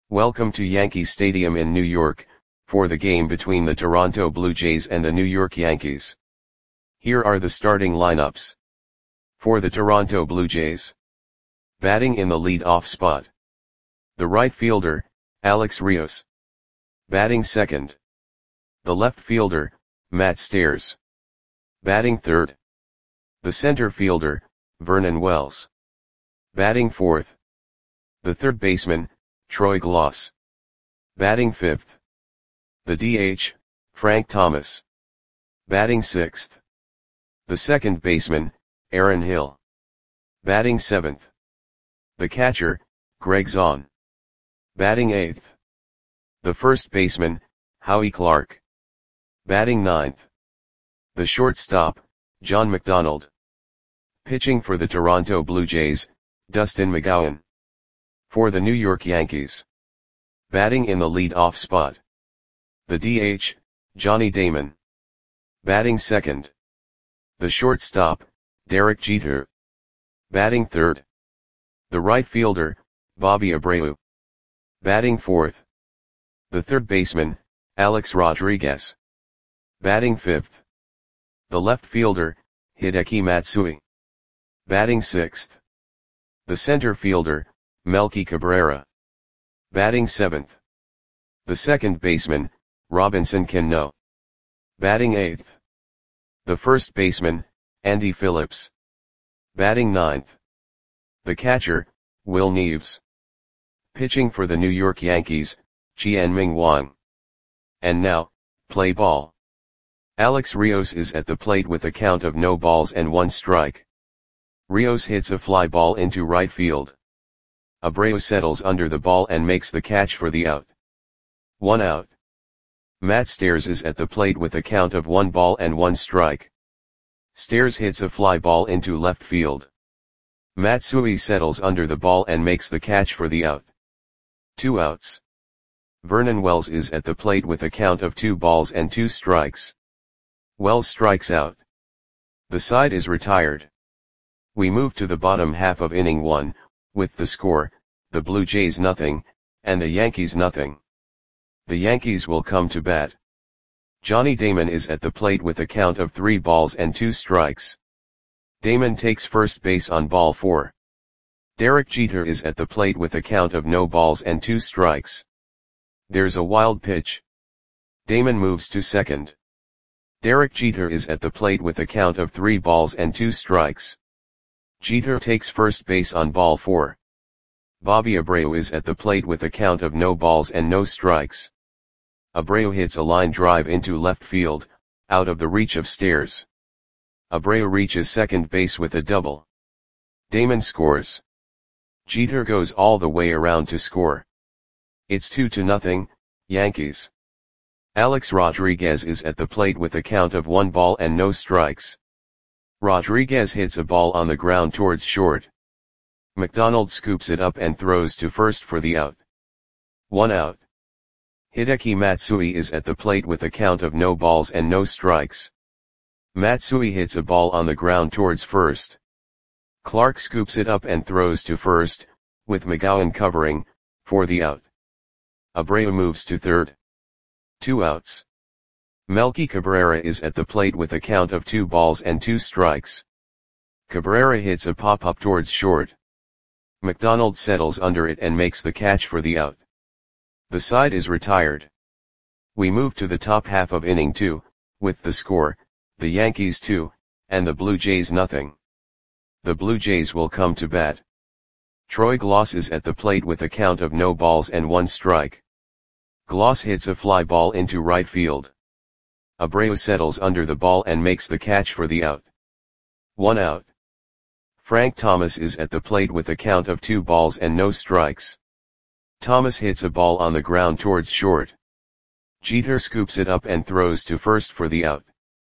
Welcome to Yankee Stadium in New York, for the game between the Toronto Blue Jays and the New York Yankees. Here are the starting lineups. For the Toronto Blue Jays. Batting in the lead-off spot. The right fielder, Alex Rios. Batting second. The left fielder, Matt Stairs. Batting third. The center fielder, Vernon Wells. Batting fourth. The third baseman, Troy Glaus. Batting fifth. The DH, Frank Thomas. Batting sixth. The second baseman, Aaron Hill. Batting seventh. The catcher, Greg Zaun. Batting eighth. The first baseman, Howie Clark. Batting ninth. The shortstop, John McDonald. Pitching for the Toronto Blue Jays, Dustin McGowan. For the New York Yankees. Batting in the lead-off spot. The DH, Johnny Damon. Batting second. The shortstop, Derek Jeter. Batting third. The right fielder, Bobby Abreu. Batting fourth. The third baseman, Alex Rodriguez. Batting fifth. The left fielder, Hideki Matsui. Batting sixth. The center fielder, Melky Cabrera. Batting seventh. The second baseman, Robinson Cano. Batting eighth. The first baseman, Andy Phillips. Batting ninth. The catcher, Will Neves. Pitching for the New York Yankees, Chien-Ming Wang. And now, play ball. Alex Rios is at the plate with a count of no balls and one strike. Rios hits a fly ball into right field. Abreu settles under the ball and makes the catch for the out. 1 out. Matt Stairs is at the plate with a count of 1 ball and 1 strike. Stairs hits a fly ball into left field. Matsui settles under the ball and makes the catch for the out. 2 outs. Vernon Wells is at the plate with a count of 2 balls and 2 strikes. Wells strikes out. The side is retired. We move to the bottom half of inning 1, with the score, the Blue Jays nothing, and the Yankees nothing. The Yankees will come to bat. Johnny Damon is at the plate with a count of 3 balls and 2 strikes. Damon takes first base on ball 4. Derek Jeter is at the plate with a count of no balls and 2 strikes. There's a wild pitch. Damon moves to second. Derek Jeter is at the plate with a count of 3 balls and 2 strikes. Jeter takes first base on ball 4. Bobby Abreu is at the plate with a count of no balls and no strikes. Abreu hits a line drive into left field, out of the reach of Stairs. Abreu reaches second base with a double. Damon scores. Jeter goes all the way around to score. It's 2-0, Yankees. Alex Rodriguez is at the plate with a count of 1 ball and no strikes. Rodriguez hits a ball on the ground towards short. McDonald scoops it up and throws to first for the out. 1 out. Hideki Matsui is at the plate with a count of no balls and no strikes. Matsui hits a ball on the ground towards first. Clark scoops it up and throws to first, with McGowan covering, for the out. Abreu moves to third. 2 outs. Melky Cabrera is at the plate with a count of 2 balls and 2 strikes. Cabrera hits a pop-up towards short. McDonald settles under it and makes the catch for the out. The side is retired. We move to the top half of inning 2, with the score, the Yankees 2, and the Blue Jays nothing. The Blue Jays will come to bat. Troy Glaus is at the plate with a count of no balls and 1 strike. Glaus hits a fly ball into right field. Abreu settles under the ball and makes the catch for the out. 1 out. Frank Thomas is at the plate with a count of 2 balls and no strikes. Thomas hits a ball on the ground towards short. Jeter scoops it up and throws to first for the out.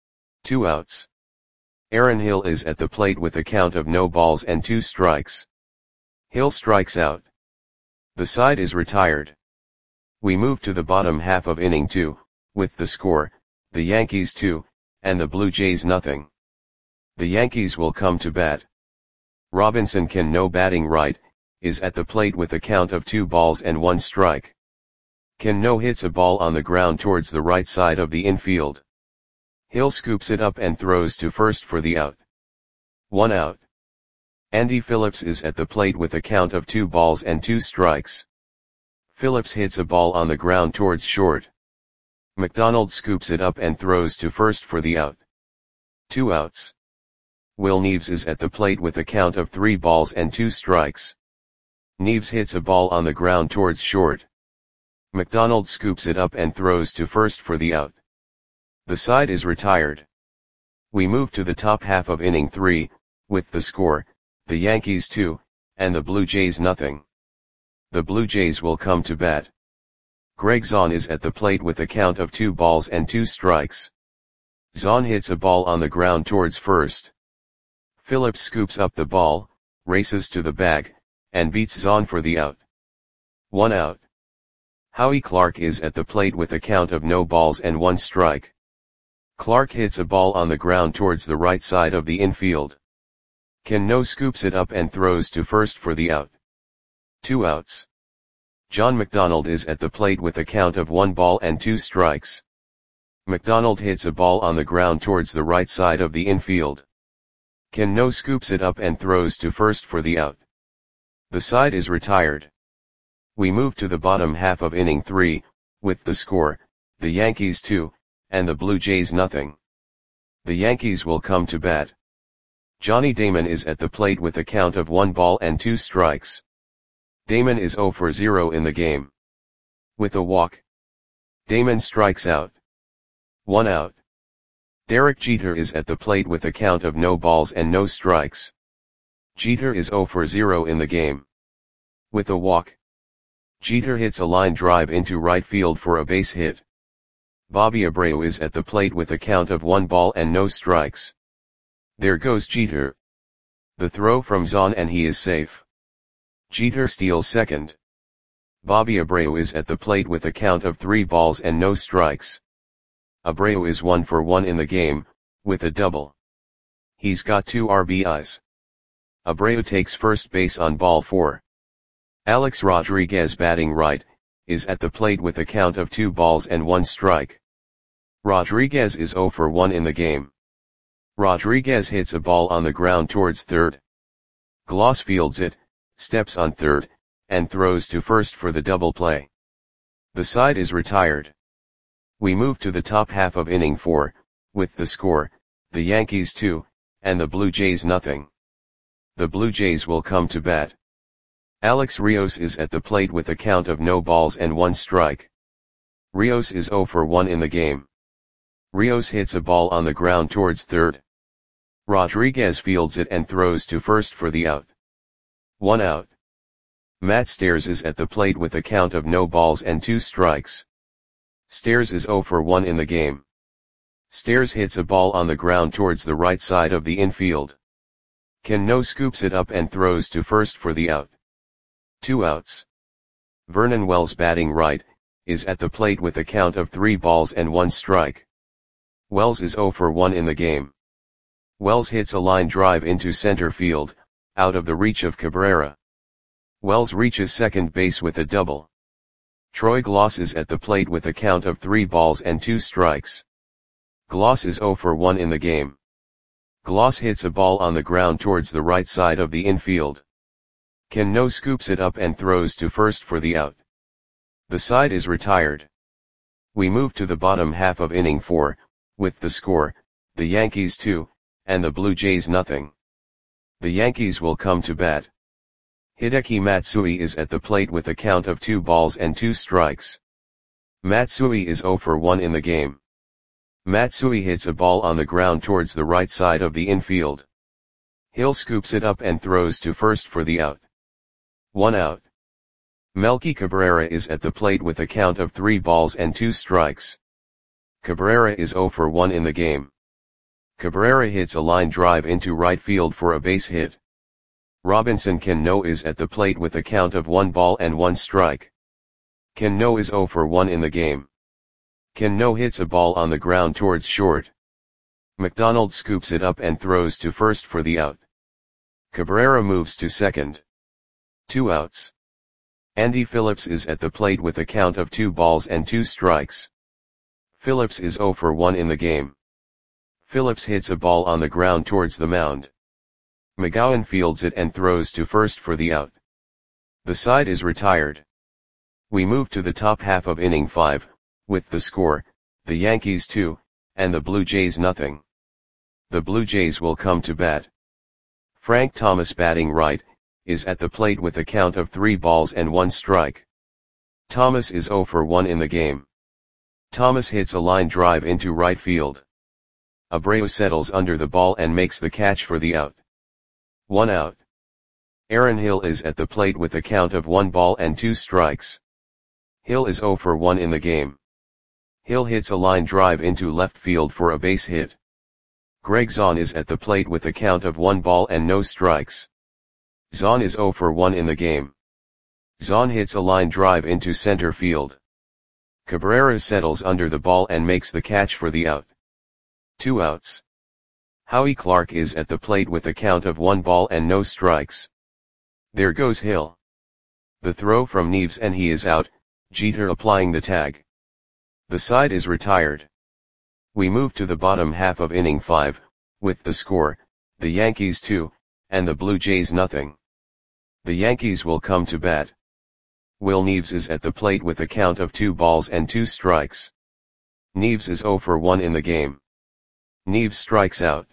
2 outs. Aaron Hill is at the plate with a count of no balls and 2 strikes. Hill strikes out. The side is retired. We move to the bottom half of inning 2, with the score, the Yankees 2, and the Blue Jays nothing. The Yankees will come to bat. Robinson Cano batting right, is at the plate with a count of 2 balls and 1 strike. Cano hits a ball on the ground towards the right side of the infield. Hill scoops it up and throws to first for the out. 1 out. Andy Phillips is at the plate with a count of 2 balls and 2 strikes. Phillips hits a ball on the ground towards short. McDonald scoops it up and throws to first for the out. 2 outs. Will Neves is at the plate with a count of 3 balls and 2 strikes. Neves hits a ball on the ground towards short. McDonald scoops it up and throws to first for the out. The side is retired. We move to the top half of inning 3, with the score, the Yankees 2, and the Blue Jays nothing. The Blue Jays will come to bat. Greg Zahn is at the plate with a count of 2 balls and 2 strikes. Zahn hits a ball on the ground towards first. Phillips scoops up the ball, races to the bag, and beats Zahn for the out. 1 out. Howie Clark is at the plate with a count of no balls and 1 strike. Clark hits a ball on the ground towards the right side of the infield. Cano scoops it up and throws to first for the out. 2 outs. John McDonald is at the plate with a count of 1 ball and 2 strikes. McDonald hits a ball on the ground towards the right side of the infield. Cano scoops it up and throws to first for the out. The side is retired. We move to the bottom half of inning 3, with the score, the Yankees 2, and the Blue Jays nothing. The Yankees will come to bat. Johnny Damon is at the plate with a count of 1 ball and 2 strikes. Damon is 0 for 0 in the game. With a walk, Damon strikes out. 1 out. Derek Jeter is at the plate with a count of no balls and no strikes. Jeter is 0 for 0 in the game. With a walk, Jeter hits a line drive into right field for a base hit. Bobby Abreu is at the plate with a count of 1 ball and no strikes. There goes Jeter. The throw from Zahn and he is safe. Jeter steals second. Bobby Abreu is at the plate with a count of 3 balls and no strikes. Abreu is 1 for 1 in the game, with a double. He's got 2 RBIs. Abreu takes first base on ball 4. Alex Rodriguez, batting right, is at the plate with a count of 2 balls and 1 strike. Rodriguez is 0 for 1 in the game. Rodriguez hits a ball on the ground towards third. Gloss fields it, steps on third, and throws to first for the double play. The side is retired. We move to the top half of inning 4, with the score, the Yankees 2, and the Blue Jays nothing. The Blue Jays will come to bat. Alex Rios is at the plate with a count of no balls and 1 strike. Rios is 0 for 1 in the game. Rios hits a ball on the ground towards third. Rodriguez fields it and throws to first for the out. 1 out. Matt Stairs is at the plate with a count of no balls and 2 strikes. Stairs is 0 for 1 in the game. Stairs hits a ball on the ground towards the right side of the infield. Cano scoops it up and throws to first for the out. 2 outs. Vernon Wells, batting right, is at the plate with a count of 3 balls and 1 strike. Wells is 0 for 1 in the game. Wells hits a line drive into center field, out of the reach of Cabrera. Wells reaches second base with a double. Troy Gloss is at the plate with a count of 3 balls and 2 strikes. Gloss is 0 for 1 in the game. Gloss hits a ball on the ground towards the right side of the infield. Cano scoops it up and throws to first for the out. The side is retired. We move to the bottom half of inning 4, with the score, the Yankees 2, and the Blue Jays nothing. The Yankees will come to bat. Hideki Matsui is at the plate with a count of 2 balls and 2 strikes. Matsui is 0 for 1 in the game. Matsui hits a ball on the ground towards the right side of the infield. Hill scoops it up and throws to first for the out. 1 out. Melky Cabrera is at the plate with a count of 3 balls and 2 strikes. Cabrera is 0 for 1 in the game. Cabrera hits a line drive into right field for a base hit. Robinson Cano is at the plate with a count of 1 ball and 1 strike. Cano is 0 for 1 in the game. Cano hits a ball on the ground towards short. McDonald scoops it up and throws to first for the out. Cabrera moves to second. 2 outs. Andy Phillips is at the plate with a count of 2 balls and 2 strikes. Phillips is 0 for 1 in the game. Phillips hits a ball on the ground towards the mound. McGowan fields it and throws to first for the out. The side is retired. We move to the top half of inning 5, with the score, the Yankees 2, and the Blue Jays nothing. The Blue Jays will come to bat. Frank Thomas, batting right, is at the plate with a count of 3 balls and 1 strike. Thomas is 0 for 1 in the game. Thomas hits a line drive into right field. Abreu settles under the ball and makes the catch for the out. 1 out. Aaron Hill is at the plate with a count of 1 ball and 2 strikes. Hill is 0 for 1 in the game. Hill hits a line drive into left field for a base hit. Greg Zahn is at the plate with a count of 1 ball and no strikes. Zahn is 0 for 1 in the game. Zahn hits a line drive into center field. Cabrera settles under the ball and makes the catch for the out. 2 outs. Howie Clark is at the plate with a count of 1 ball and no strikes. There goes Hill. The throw from Neves and he is out, Jeter applying the tag. The side is retired. We move to the bottom half of inning 5, with the score, the Yankees 2, and the Blue Jays nothing. The Yankees will come to bat. Will Neves is at the plate with a count of 2 balls and 2 strikes. Neves is 0 for 1 in the game. Neves strikes out.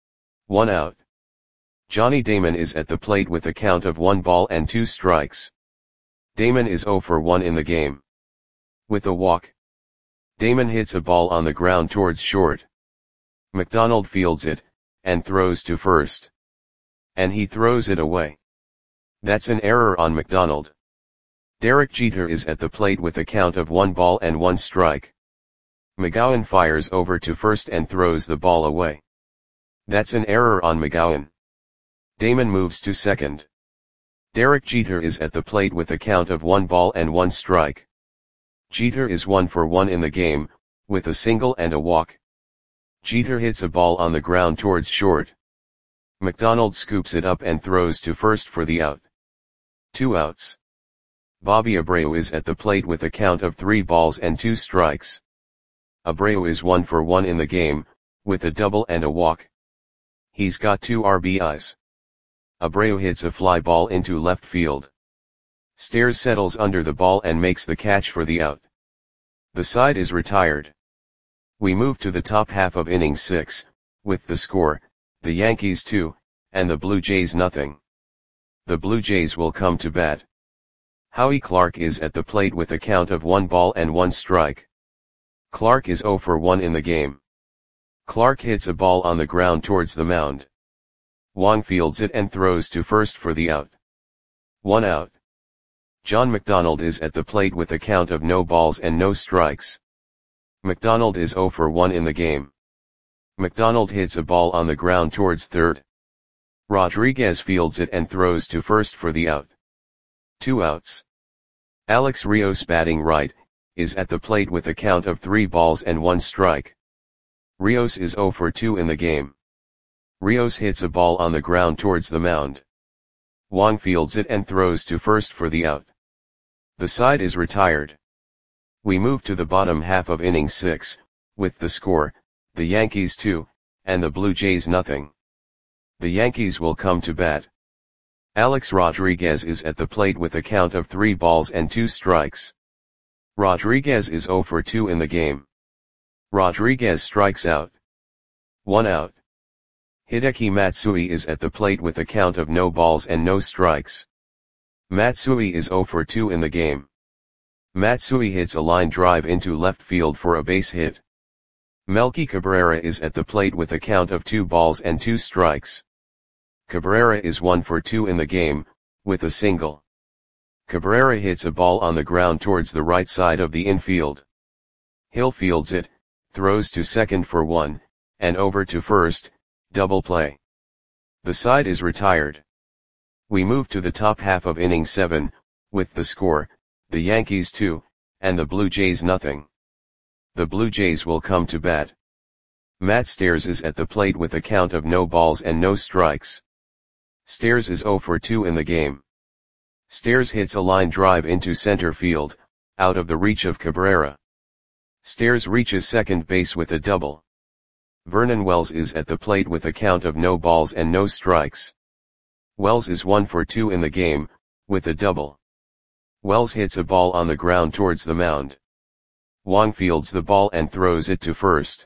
1 out. Johnny Damon is at the plate with a count of 1 ball and 2 strikes. Damon is 0 for 1 in the game. With a walk. Damon hits a ball on the ground towards short. McDonald fields it, and throws to first. And he throws it away. That's an error on McDonald. Derek Jeter is at the plate with a count of 1 ball and 1 strike. McGowan fires over to first and throws the ball away. That's an error on McGowan. Damon moves to second. Derek Jeter is at the plate with a count of 1 ball and 1 strike. Jeter is 1 for 1 in the game, with a single and a walk. Jeter hits a ball on the ground towards short. McDonald scoops it up and throws to first for the out. 2 outs. Bobby Abreu is at the plate with a count of 3 balls and 2 strikes. Abreu is 1 for 1 in the game, with a double and a walk. He's got 2 RBIs. Abreu hits a fly ball into left field. Stairs settles under the ball and makes the catch for the out. The side is retired. We move to the top half of inning 6, with the score, the Yankees 2, and the Blue Jays nothing. The Blue Jays will come to bat. Howie Clark is at the plate with a count of 1 ball and 1 strike. Clark is 0 for 1 in the game. Clark hits a ball on the ground towards the mound. Wong fields it and throws to first for the out. 1 out. John McDonald is at the plate with a count of no balls and no strikes. McDonald is 0 for 1 in the game. McDonald hits a ball on the ground towards third. Rodriguez fields it and throws to first for the out. 2 outs. Alex Rios, batting right, is at the plate with a count of 3 balls and 1 strike. Rios is 0 for 2 in the game. Rios hits a ball on the ground towards the mound. Wong fields it and throws to first for the out. The side is retired. We move to the bottom half of inning 6, with the score, the Yankees 2, and the Blue Jays nothing. The Yankees will come to bat. Alex Rodriguez is at the plate with a count of 3 balls and 2 strikes. Rodriguez is 0 for 2 in the game. Rodriguez strikes out. 1 out. Hideki Matsui is at the plate with a count of no balls and no strikes. Matsui is 0 for 2 in the game. Matsui hits a line drive into left field for a base hit. Melky Cabrera is at the plate with a count of 2 balls and 2 strikes. Cabrera is 1 for 2 in the game, with a single. Cabrera hits a ball on the ground towards the right side of the infield. Hill fields it, throws to second for 1, and over to first, double play. The side is retired. We move to the top half of inning 7, with the score, the Yankees 2, and the Blue Jays nothing. The Blue Jays will come to bat. Matt Stairs is at the plate with a count of no balls and no strikes. Stairs is 0 for 2 in the game. Stairs hits a line drive into center field, out of the reach of Cabrera. Stairs reaches second base with a double. Vernon Wells is at the plate with a count of no balls and no strikes. Wells is 1 for 2 in the game, with a double. Wells hits a ball on the ground towards the mound. Wong fields the ball and throws it to first.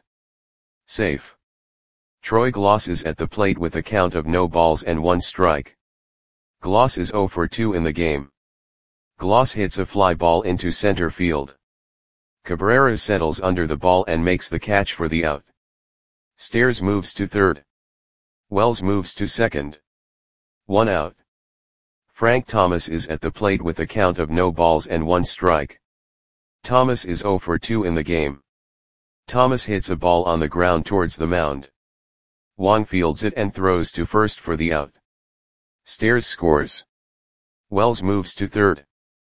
Safe. Troy Gloss is at the plate with a count of no balls and 1 strike. Gloss is 0 for 2 in the game. Gloss hits a fly ball into center field. Cabrera settles under the ball and makes the catch for the out. Stairs moves to third. Wells moves to second. 1 out. Frank Thomas is at the plate with a count of no balls and 1 strike. Thomas is 0 for 2 in the game. Thomas hits a ball on the ground towards the mound. Wong fields it and throws to first for the out. Stairs scores. Wells moves to third.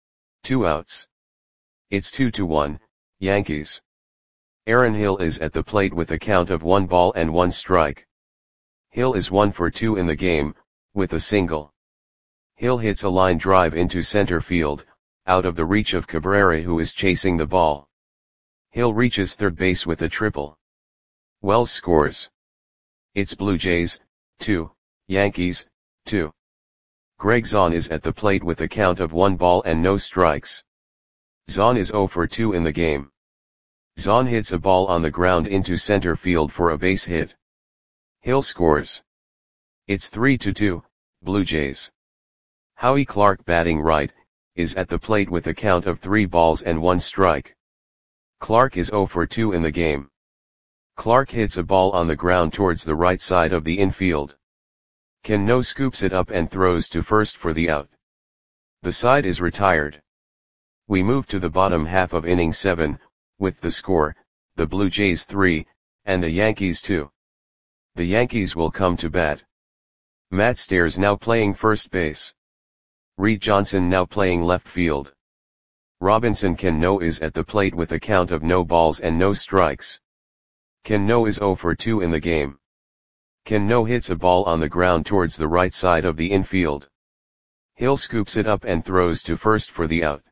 2 outs. It's 2-1, Yankees. Aaron Hill is at the plate with a count of 1 ball and 1 strike. Hill is 1 for 2 in the game, with a single. Hill hits a line drive into center field, out of the reach of Cabrera who is chasing the ball. Hill reaches third base with a triple. Wells scores. It's Blue Jays, 2, Yankees, 2. Greg Zahn is at the plate with a count of 1 ball and no strikes. Zahn is 0 for 2 in the game. Zahn hits a ball on the ground into center field for a base hit. Hill scores. It's 3-2, Blue Jays. Howie Clark, batting right, is at the plate with a count of 3 balls and 1 strike. Clark is 0 for 2 in the game. Clark hits a ball on the ground towards the right side of the infield. Cano scoops it up and throws to first for the out. The side is retired. We move to the bottom half of inning 7, with the score, the Blue Jays 3, and the Yankees 2. The Yankees will come to bat. Matt Stairs now playing first base. Reed Johnson now playing left field. Robinson Cano is at the plate with a count of no balls and no strikes. Cano is 0 for 2 in the game. Cano hits a ball on the ground towards the right side of the infield. Hill scoops it up and throws to first for the out.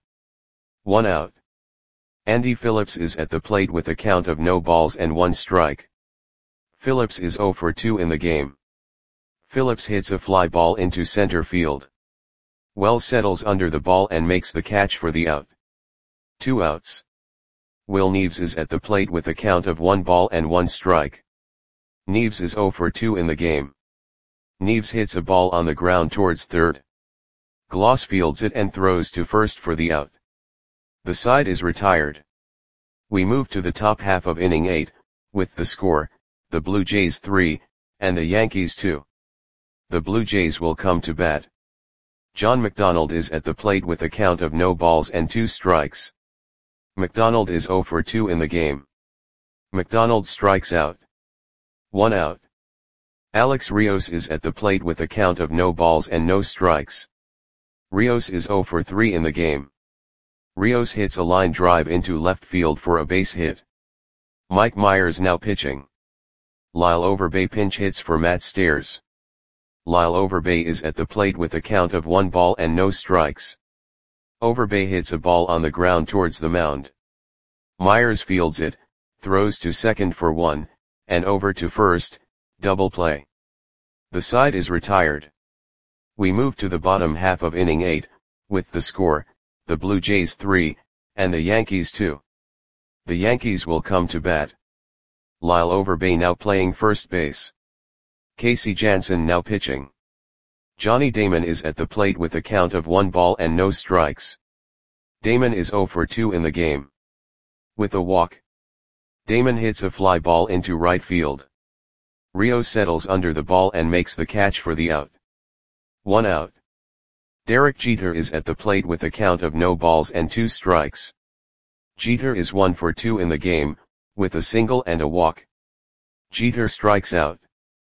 1 out. Andy Phillips is at the plate with a count of no balls and 1 strike. Phillips is 0 for 2 in the game. Phillips hits a fly ball into center field. Wells settles under the ball and makes the catch for the out. 2 outs. Will Neves is at the plate with a count of 1 ball and 1 strike. Neves is 0 for 2 in the game. Neves hits a ball on the ground towards third. Gloss fields it and throws to first for the out. The side is retired. We move to the top half of inning 8, with the score, the Blue Jays 3, and the Yankees 2. The Blue Jays will come to bat. John McDonald is at the plate with a count of no balls and 2 strikes. McDonald is 0 for 2 in the game. McDonald strikes out. 1 out. Alex Rios is at the plate with a count of no balls and no strikes. Rios is 0 for 3 in the game. Rios hits a line drive into left field for a base hit. Mike Myers now pitching. Lyle Overbay pinch hits for Matt Stairs. Lyle Overbay is at the plate with a count of 1 ball and no strikes. Overbay hits a ball on the ground towards the mound. Myers fields it, throws to second for 1, and over to first, double play. The side is retired. We move to the bottom half of inning 8, with the score, the Blue Jays 3, and the Yankees 2. The Yankees will come to bat. Lyle Overbay now playing first base. Casey Jansen now pitching. Johnny Damon is at the plate with a count of 1 ball and no strikes. Damon is 0 for 2 in the game. With a walk. Damon hits a fly ball into right field. Rios settles under the ball and makes the catch for the out. 1 out. Derek Jeter is at the plate with a count of no balls and 2 strikes. Jeter is 1 for 2 in the game, with a single and a walk. Jeter strikes out.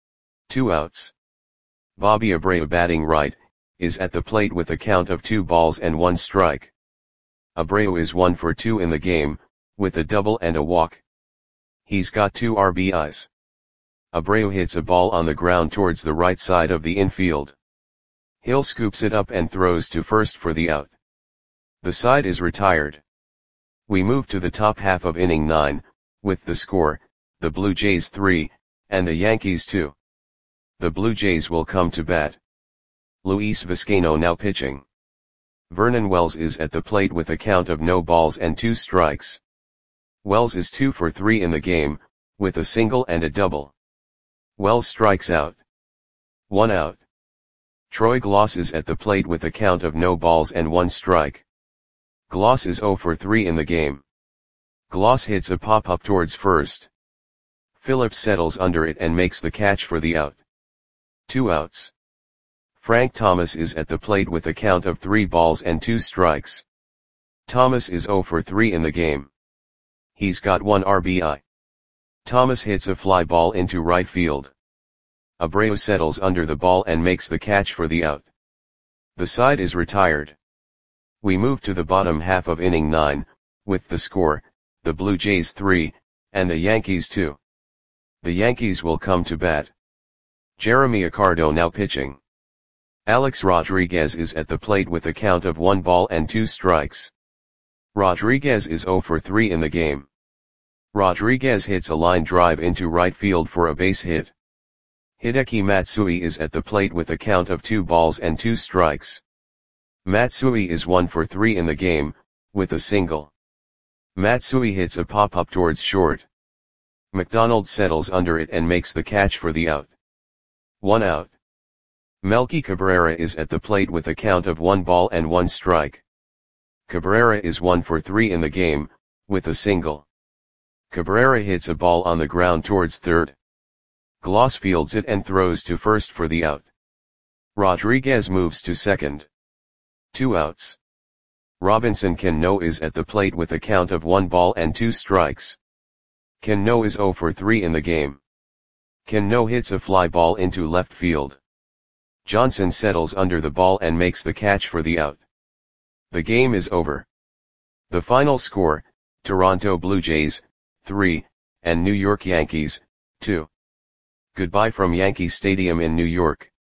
2 outs. Bobby Abreu, batting right, is at the plate with a count of 2 balls and 1 strike. Abreu is 1 for 2 in the game, with a double and a walk. He's got 2 RBIs. Abreu hits a ball on the ground towards the right side of the infield. Hill scoops it up and throws to first for the out. The side is retired. We move to the top half of inning 9, with the score, the Blue Jays 3, and the Yankees 2. The Blue Jays will come to bat. Luis Vizcaino now pitching. Vernon Wells is at the plate with a count of no balls and 2 strikes. Wells is 2 for 3 in the game, with a single and a double. Wells strikes out. 1 out. Troy Glaus is at the plate with a count of no balls and 1 strike. Glaus is 0 for 3 in the game. Glaus hits a pop-up towards first. Phillips settles under it and makes the catch for the out. 2 outs. Frank Thomas is at the plate with a count of 3 balls and 2 strikes. Thomas is 0 for 3 in the game. He's got 1 RBI. Thomas hits a fly ball into right field. Abreu settles under the ball and makes the catch for the out. The side is retired. We move to the bottom half of inning 9, with the score, the Blue Jays 3, and the Yankees 2. The Yankees will come to bat. Jeremy Accardo now pitching. Alex Rodriguez is at the plate with a count of 1 ball and 2 strikes. Rodriguez is 0 for 3 in the game. Rodriguez hits a line drive into right field for a base hit. Hideki Matsui is at the plate with a count of 2 balls and 2 strikes. Matsui is 1 for 3 in the game, with a single. Matsui hits a pop-up towards short. McDonald settles under it and makes the catch for the out. 1 out. Melky Cabrera is at the plate with a count of 1 ball and 1 strike. Cabrera is 1 for 3 in the game, with a single. Cabrera hits a ball on the ground towards third. Glaus fields it and throws to first for the out. Rodriguez moves to second. 2 outs. Robinson Cano is at the plate with a count of 1 ball and 2 strikes. Cano is 0 for 3 in the game. Cano hits a fly ball into left field. Johnson settles under the ball and makes the catch for the out. The game is over. The final score, Toronto Blue Jays, 3, and New York Yankees, 2. Goodbye from Yankee Stadium in New York.